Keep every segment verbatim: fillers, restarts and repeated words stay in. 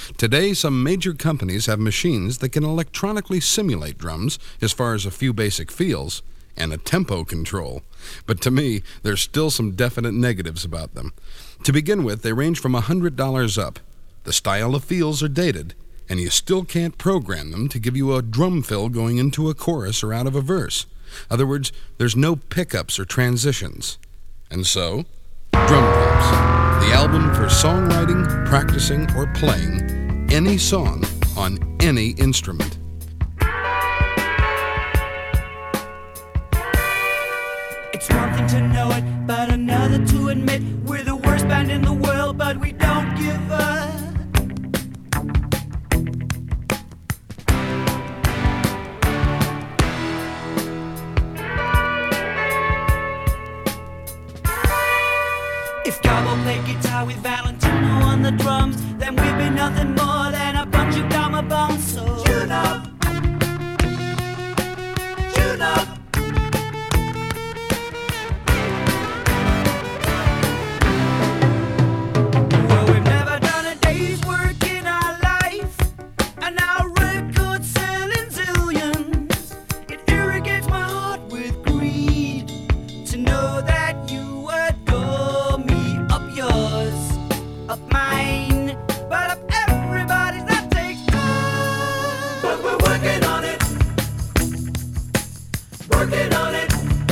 Today, some major companies have machines that can electronically simulate drums as far as a few basic feels and a tempo control. But to me, there's still some definite negatives about them. To begin with, they range from one hundred dollars up. The style of feels are dated, and you still can't program them to give you a drum fill going into a chorus or out of a verse. In other words, there's no pickups or transitions. And so, Drum Drops, the album for songwriting, practicing, or playing any song on any instrument. It's one thing to know it, but another to admit we're the worst band in the world, but we don't give up. If Gabo played guitar with Valentino on the drums, then we'd be nothing more than a bunch of gamma bombs. So tune up, tune up. Well, we've never done a day's work in our life, and our record's selling zillions. It irrigates my heart with greed to know that you adore me, up yours, up mine, but up everybody's. That takes time, but we're working on it, working on it.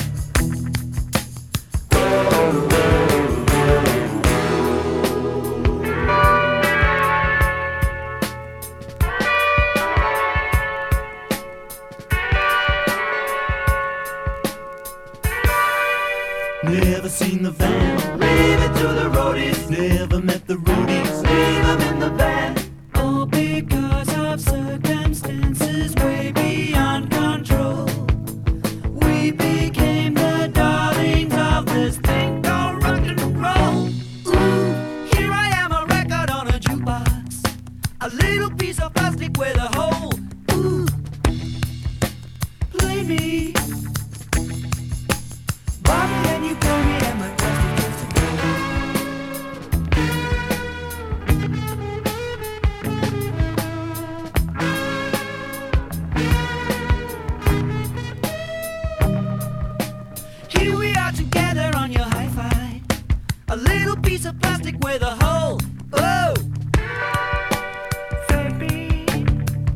Never seen the van, leave it to the roadies. Never met the roadies, leave them in the van. All because of circumstances way beyond control. We became the darlings of this thing called rock and roll. Ooh, here I am, a record on a jukebox, a little piece of plastic with a hole. Ooh, play me, Bobby, and you play me, and my plastic is to go. Here we are together on your hi-fi, a little piece of plastic with a hole. Oh, baby,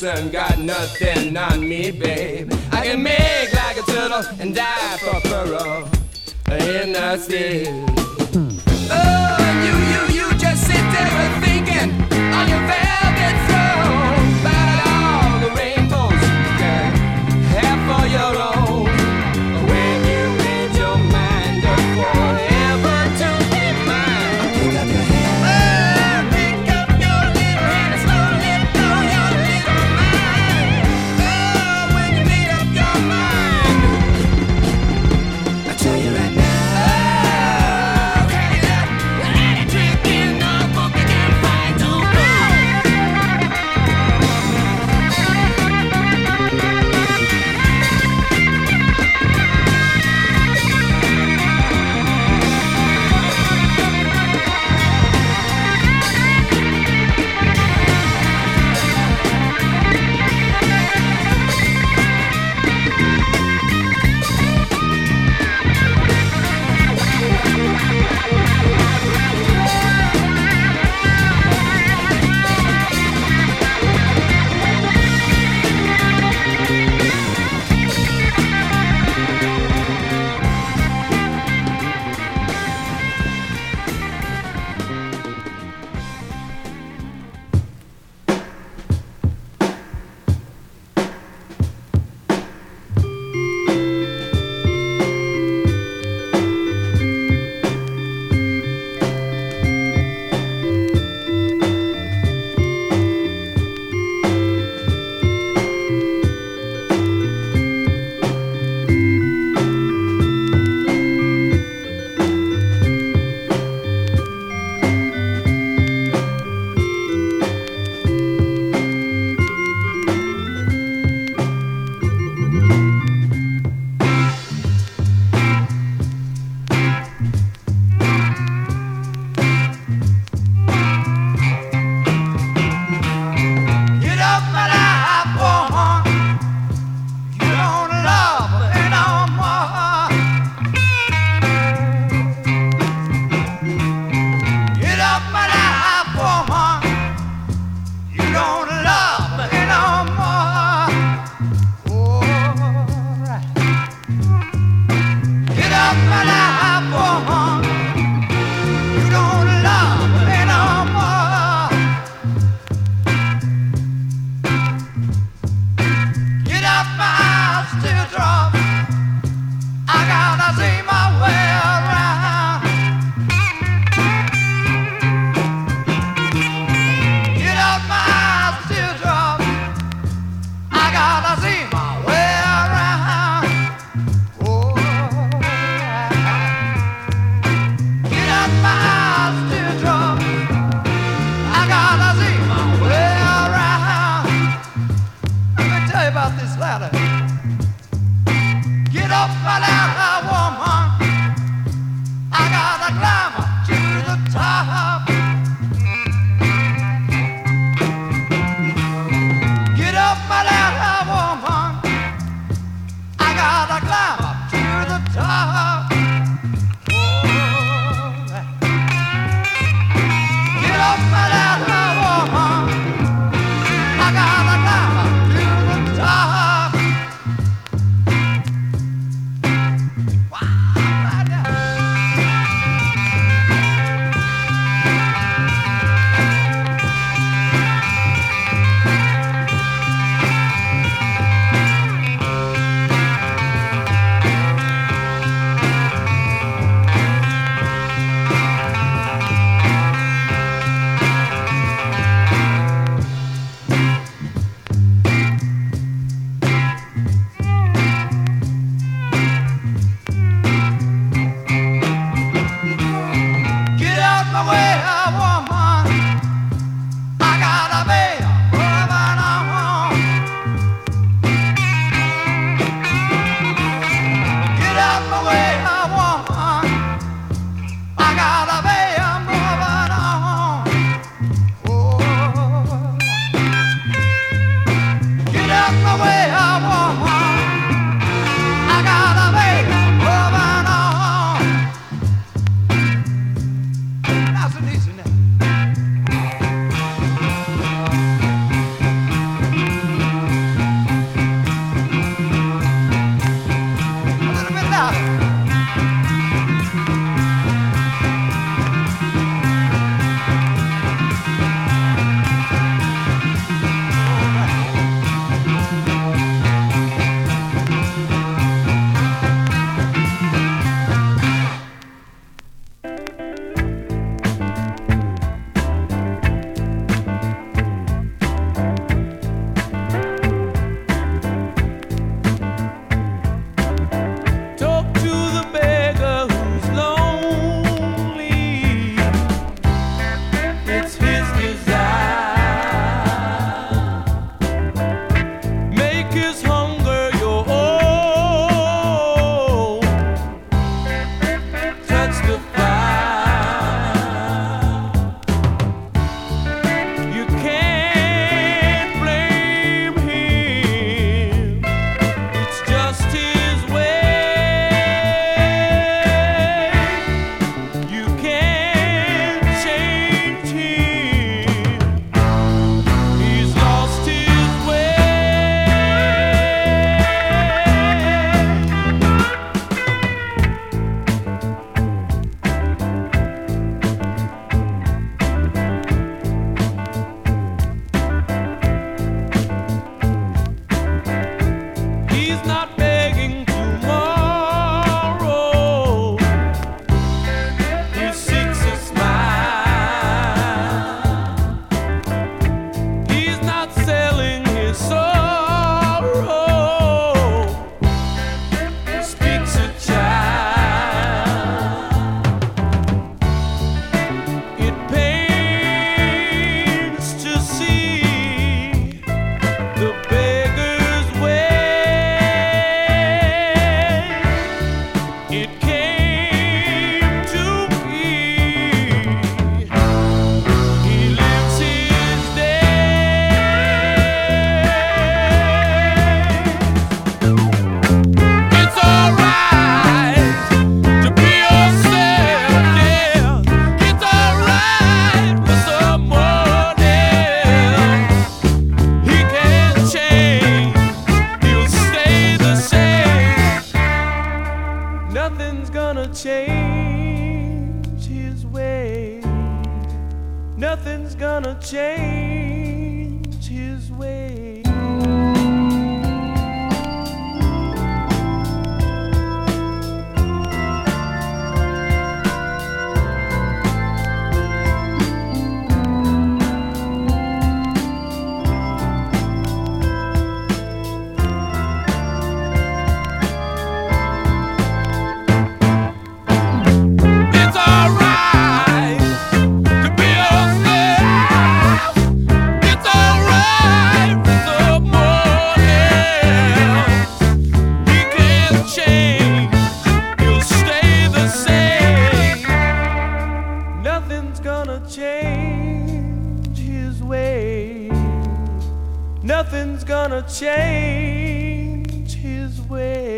Johnson got nothing on me, babe. I can make like a turtle and die for furrow in the sea. Oh, and you, you, you just sit there thinking on your velvet throne about all the rainbows you can have for your own. When you made your mind up forever to be mine, pick up your hand, oh, pick up your little hand and slowly blow your little mind. Oh, when you made up your mind, I tell you right now. Nothing's gonna change his way. Nothing's gonna change his way. Nothing's gonna change his way.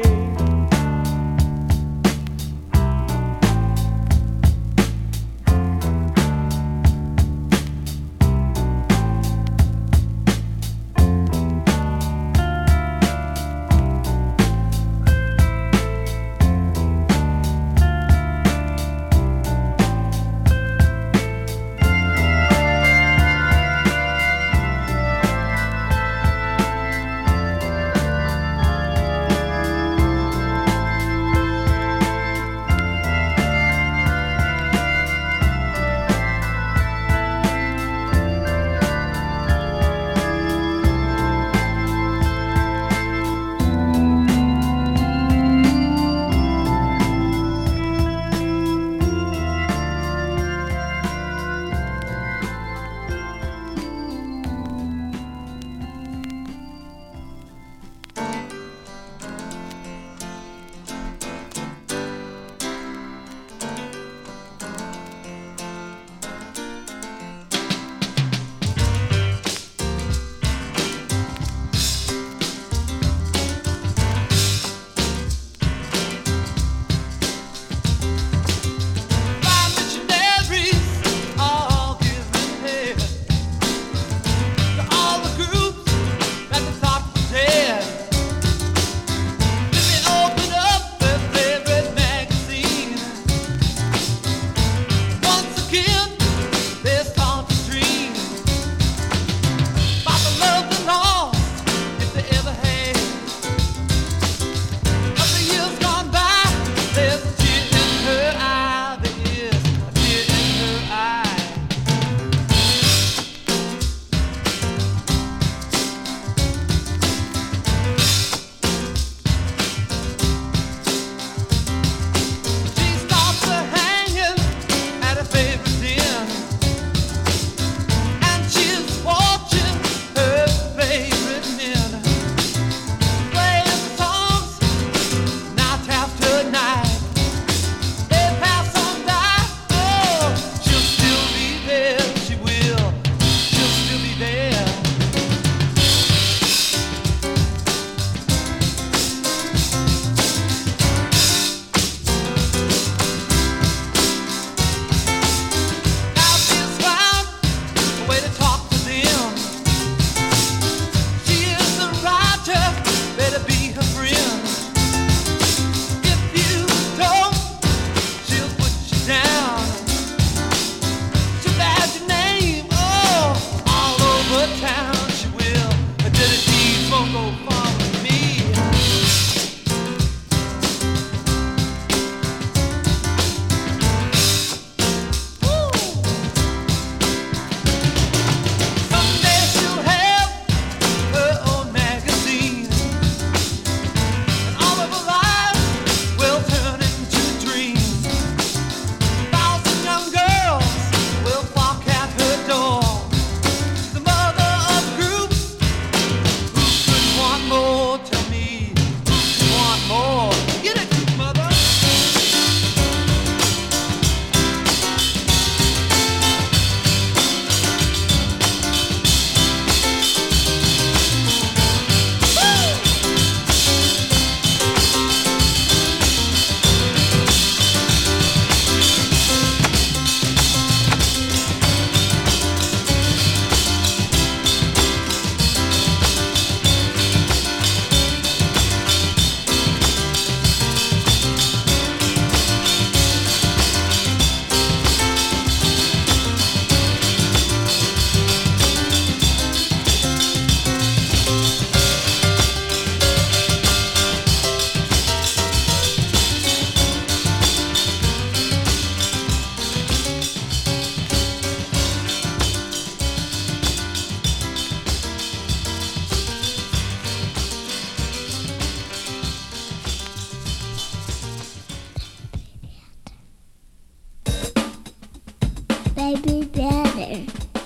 there.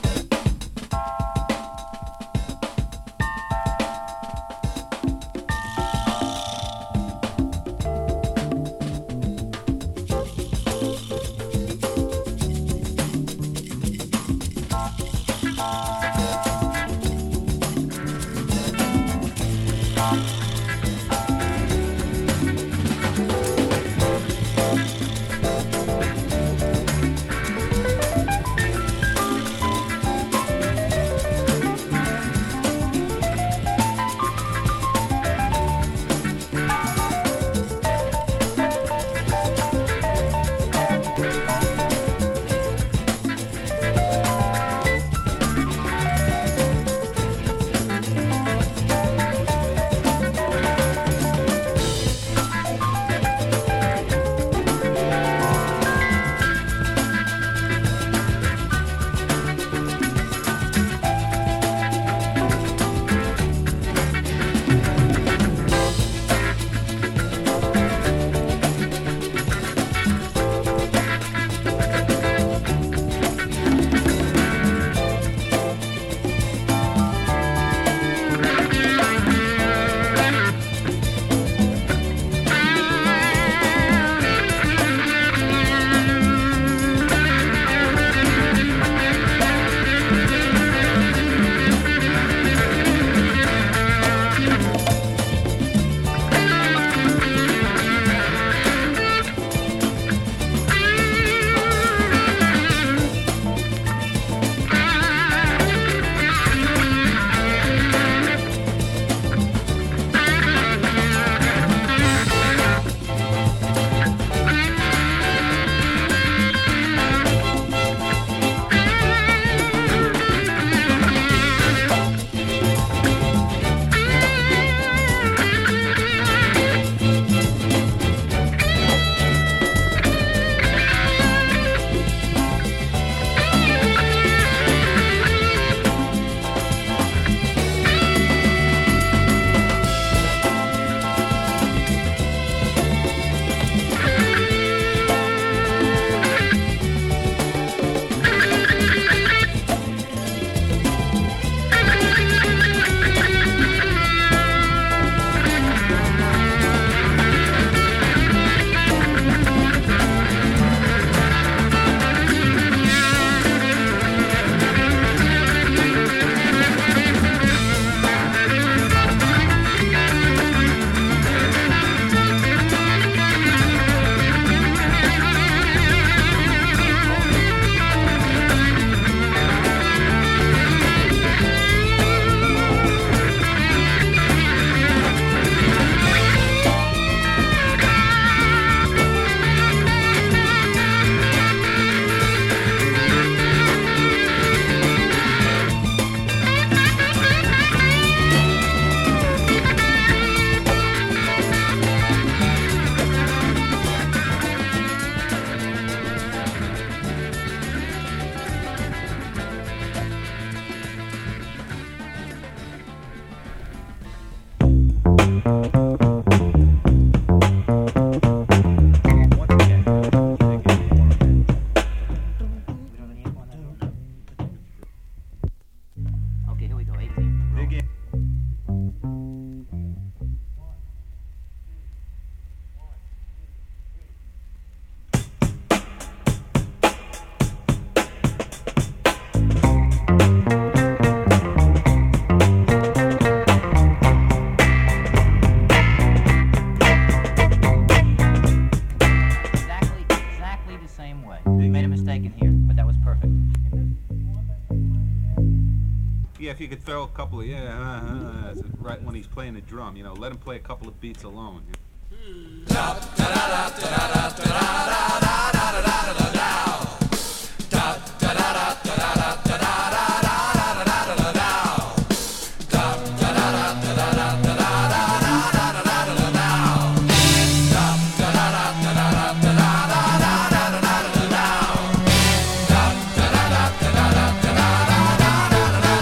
Yeah, if you could throw a couple of, yeah, uh, uh, right when he's playing the drum, you know, let him play a couple of beats alone.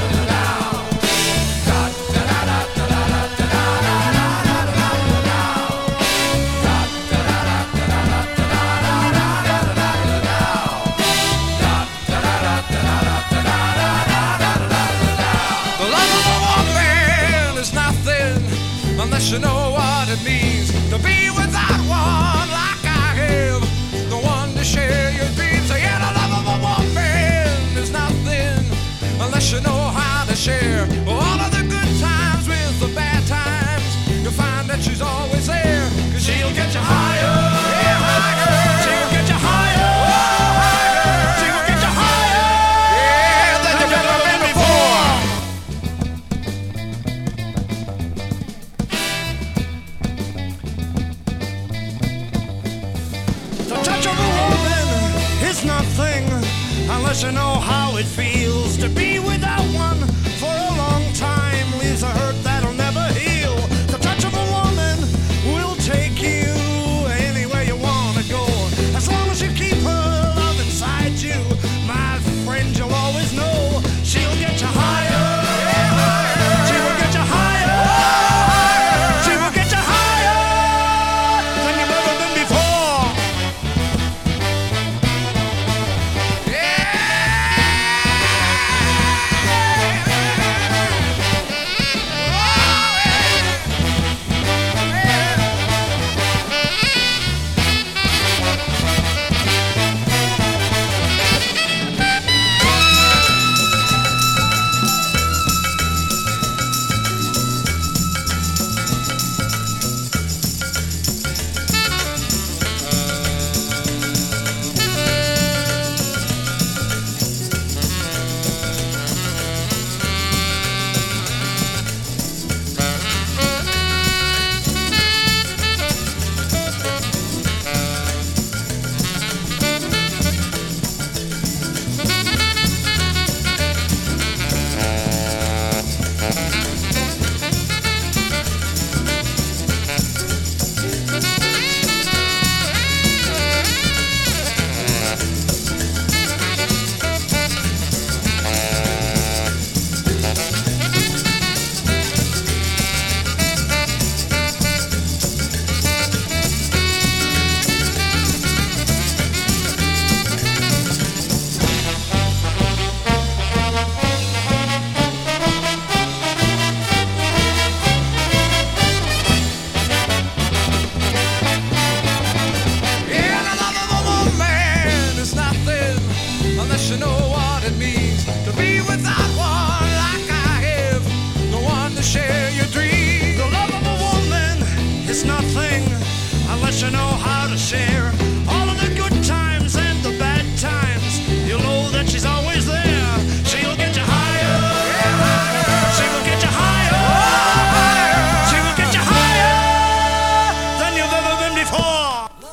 Now unless you know how it feels to be without one for a long time. Leaves a hurt that'll never heal. The touch of a woman will take you anywhere you wanna go. As long as you keep her love inside you, my friend, you'll always know she'll get you higher. She will get you higher. She will get you higher than you've ever been before. Yeah, the love of a woman is nothing unless you know what it means to be without one like I have, no one to share your dreams. The love of a woman is nothing unless you know how to share all of the good times and the bad times. You'll know that she's always there. She'll get you higher. She will get you higher. She will get you higher than you've ever been before.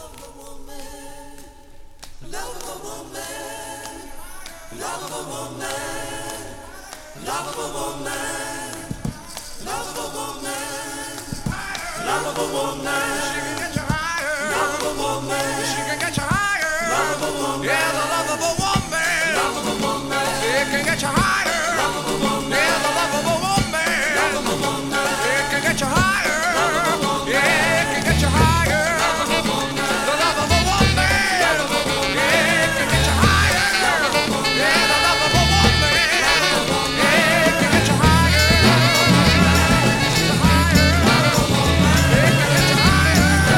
She can get you higher. She can get you higher. Yeah, the love of a woman. It can get you higher. Yeah, the love of a woman. It can get you higher. Yeah, it can get you higher. The love of a woman. It can get you higher. Yeah, the love of a woman. It can get you higher. Higher. It can get you higher.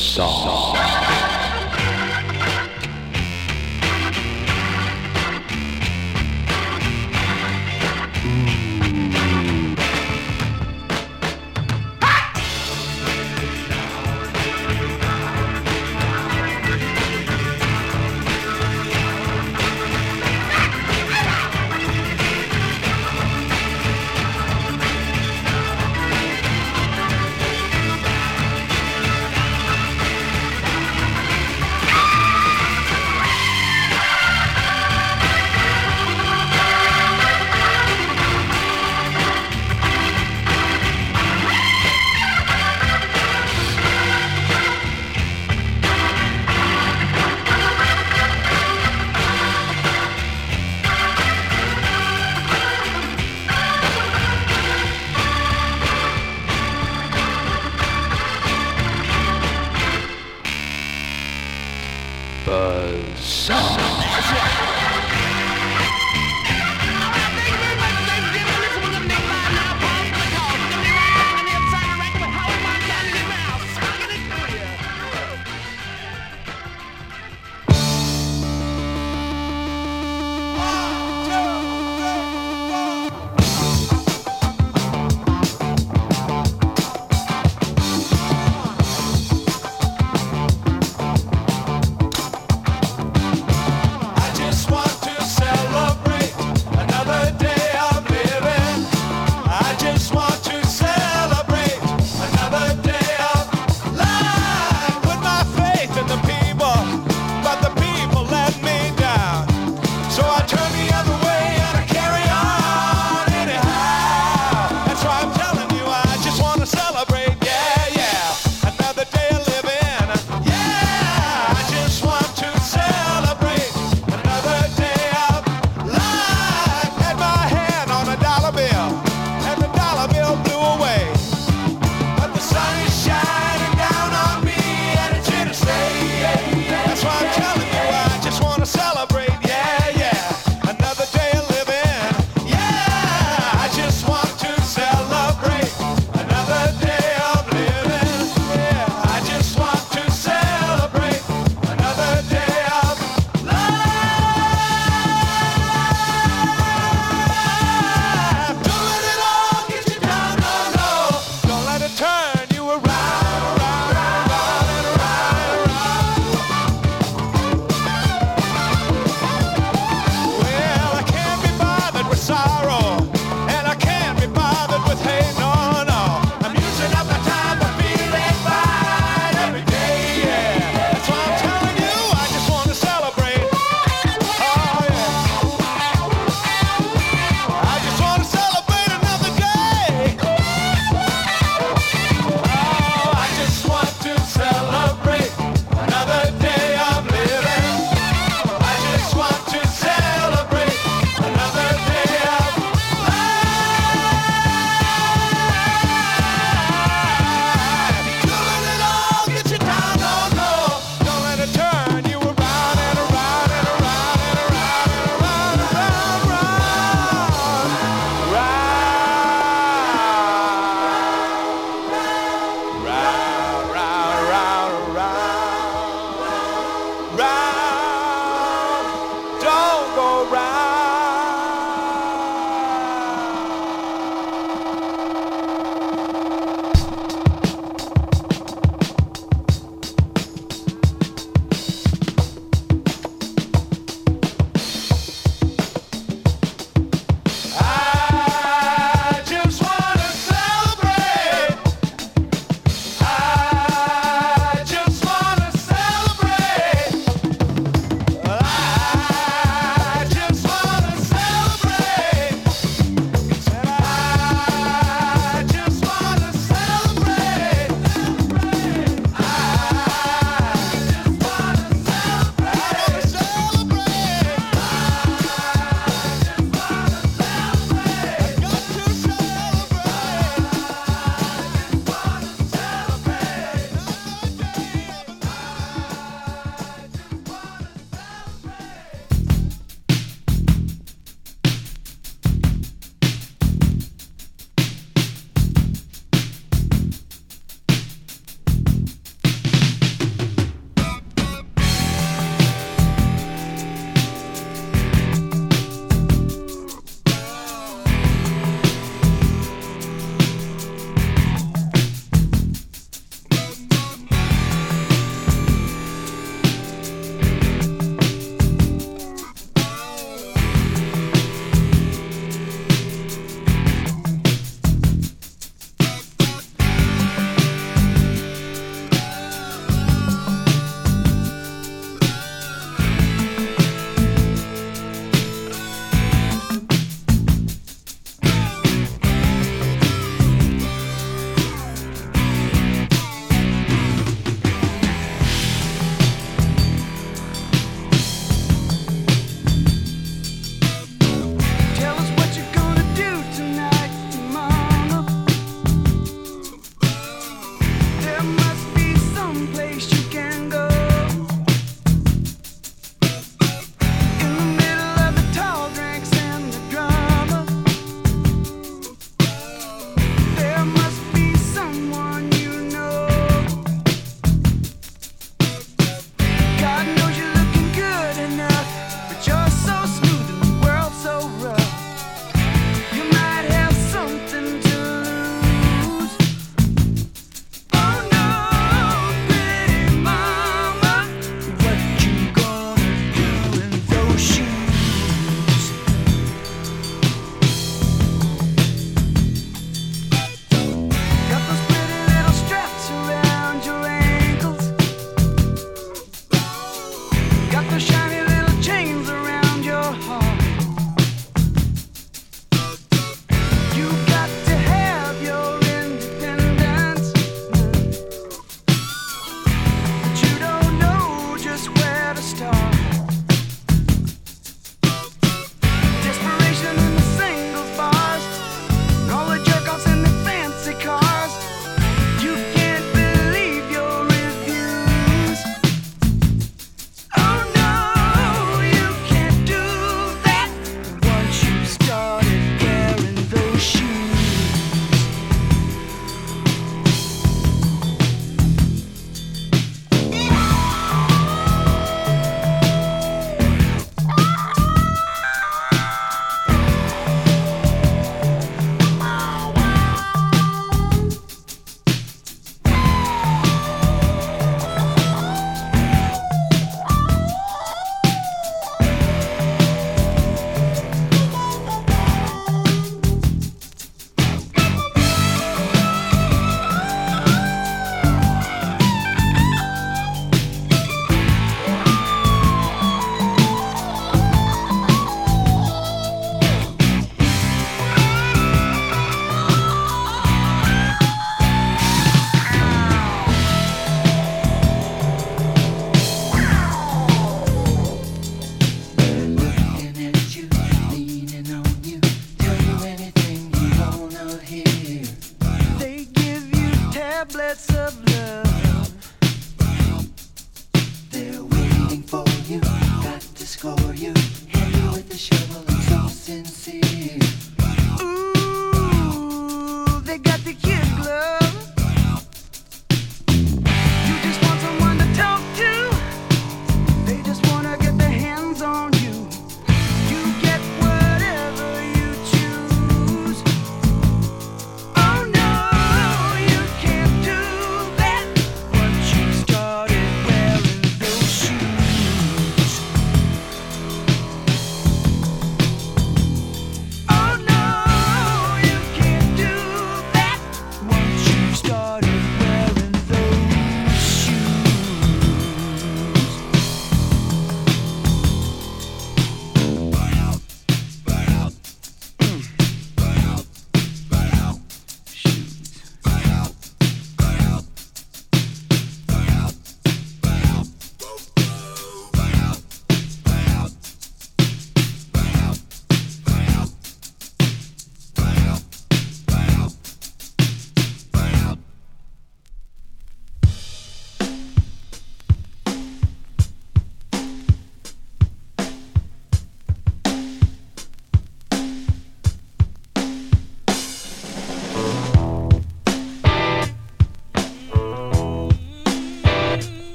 Buzzsaw. I just want to say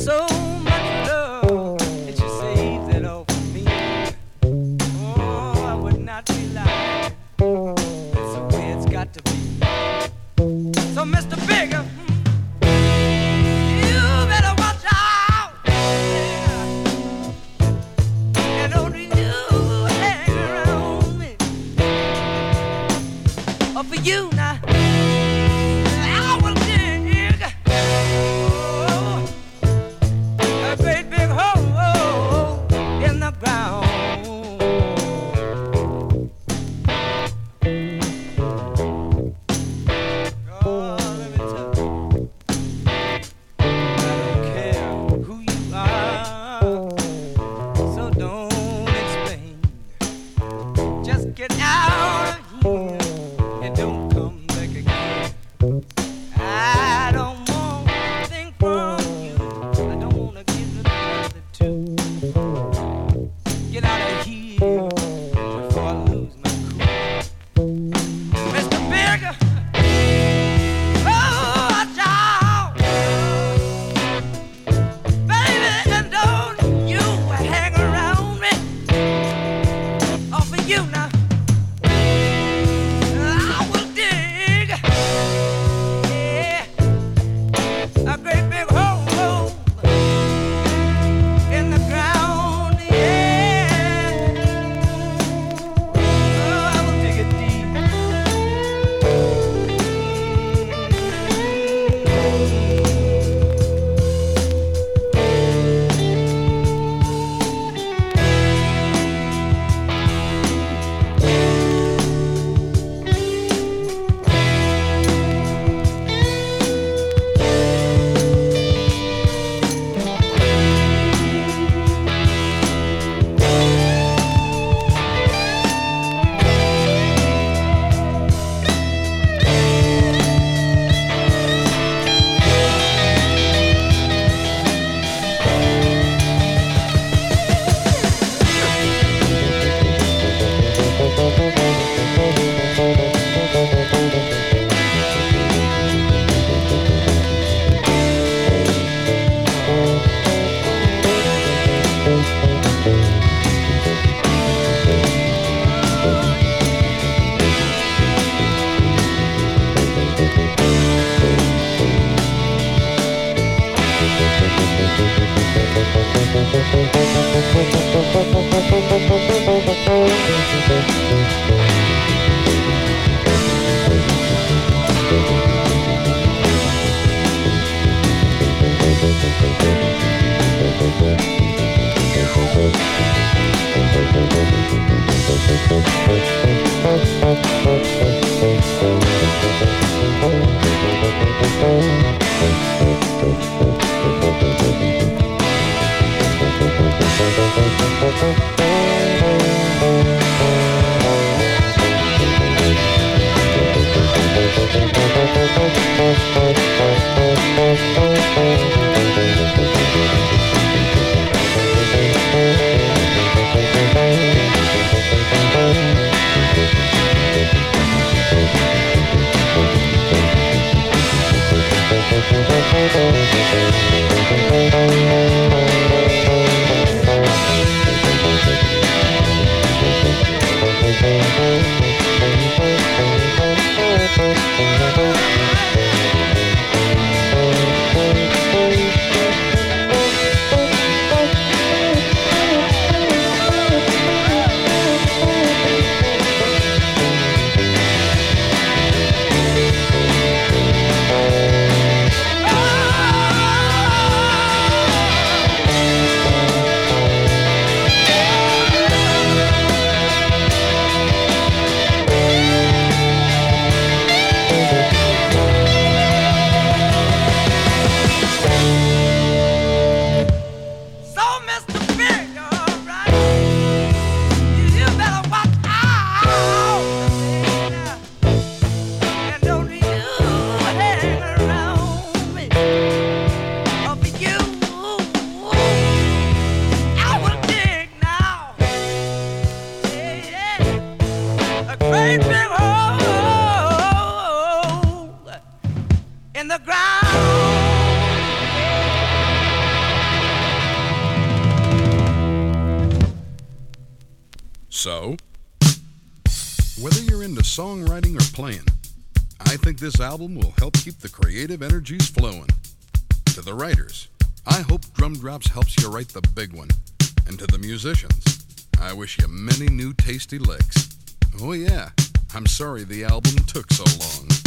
so much love that you saved it all for me. Oh, I would not be lying. That's the way it's got to be. So, Mister Bigger, you better watch out. And don't you hang around me. Oh, for you now. in the ground. So, whether you're into songwriting or playing, I think this album will help keep the creative energies flowing. To the writers, I hope Drum Drops helps you write the big one. And to the musicians, I wish you many new tasty licks. Oh yeah, I'm sorry the album took so long.